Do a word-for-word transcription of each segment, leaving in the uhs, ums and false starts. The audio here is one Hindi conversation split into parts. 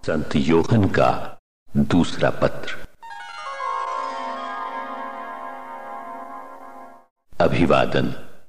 संत योहन का दूसरा पत्र। अभिवादन।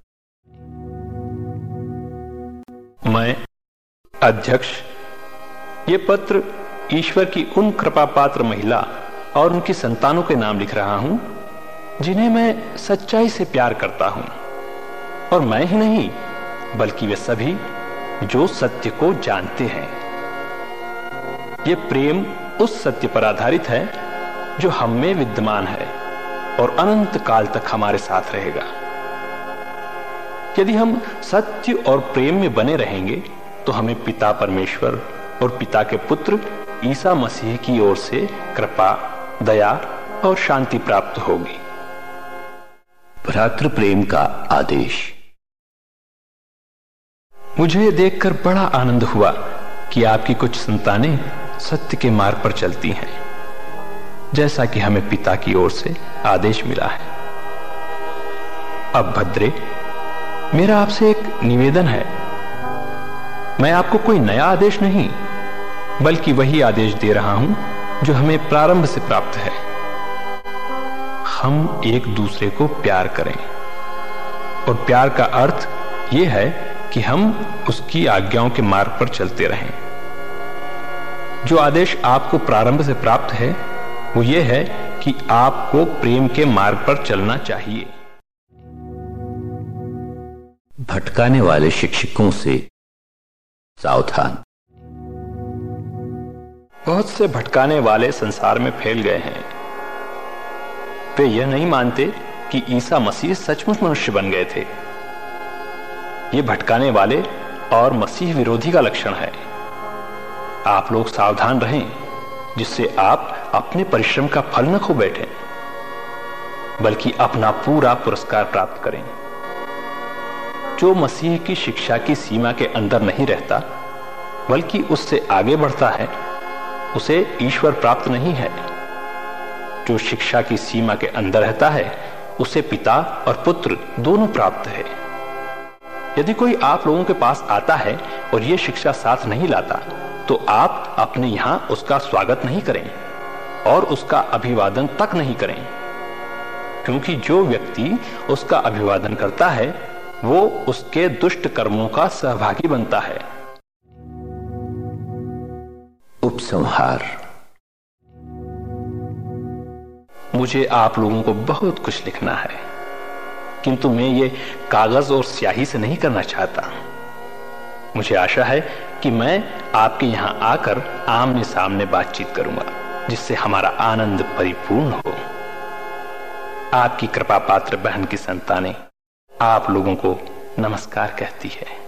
मैं अध्यक्ष ये पत्र ईश्वर की उन कृपा पात्र महिला और उनकी संतानों के नाम लिख रहा हूं जिन्हें मैं सच्चाई से प्यार करता हूं, और मैं ही नहीं बल्कि वे सभी जो सत्य को जानते हैं। ये प्रेम उस सत्य पर आधारित है जो हम में विद्यमान है और अनंत काल तक हमारे साथ रहेगा। यदि हम सत्य और प्रेम में बने रहेंगे तो हमें पिता परमेश्वर और पिता के पुत्र ईसा मसीह की ओर से कृपा, दया और शांति प्राप्त होगी। भ्रातृ प्रेम का आदेश। मुझे यह देखकर बड़ा आनंद हुआ कि आपकी कुछ संतानें सत्य के मार्ग पर चलती हैं, जैसा कि हमें पिता की ओर से आदेश मिला है। अब भद्रे, मेरा आपसे एक निवेदन है। मैं आपको कोई नया आदेश नहीं बल्कि वही आदेश दे रहा हूं जो हमें प्रारंभ से प्राप्त है। हम एक दूसरे को प्यार करें, और प्यार का अर्थ यह है कि हम उसकी आज्ञाओं के मार्ग पर चलते रहें। जो आदेश आपको प्रारंभ से प्राप्त है वो ये है कि आपको प्रेम के मार्ग पर चलना चाहिए। भटकाने वाले शिक्षकों से सावधान। बहुत से भटकाने वाले संसार में फैल गए हैं। वे यह नहीं मानते कि ईसा मसीह सचमुच मनुष्य बन गए थे। ये भटकाने वाले और मसीह विरोधी का लक्षण है। आप लोग सावधान रहें जिससे आप अपने परिश्रम का फल न खो बैठें, बल्कि अपना पूरा पुरस्कार प्राप्त करें। जो मसीह की शिक्षा की सीमा के अंदर नहीं रहता बल्कि उससे आगे बढ़ता है, उसे ईश्वर प्राप्त नहीं है। जो शिक्षा की सीमा के अंदर रहता है उसे पिता और पुत्र दोनों प्राप्त है। यदि कोई आप लोगों के पास आता है और यह शिक्षा साथ नहीं लाता तो आप अपने यहां उसका स्वागत नहीं करें और उसका अभिवादन तक नहीं करें, क्योंकि जो व्यक्ति उसका अभिवादन करता है वो उसके दुष्ट कर्मों का सहभागी बनता है। उपसंहार। मुझे आप लोगों को बहुत कुछ लिखना है, किंतु मैं ये कागज और स्याही से नहीं करना चाहता। मुझे आशा है कि मैं आपके यहां आकर आमने सामने बातचीत करूंगा, जिससे हमारा आनंद परिपूर्ण हो। आपकी कृपा पात्र बहन की संतानें आप लोगों को नमस्कार कहती है।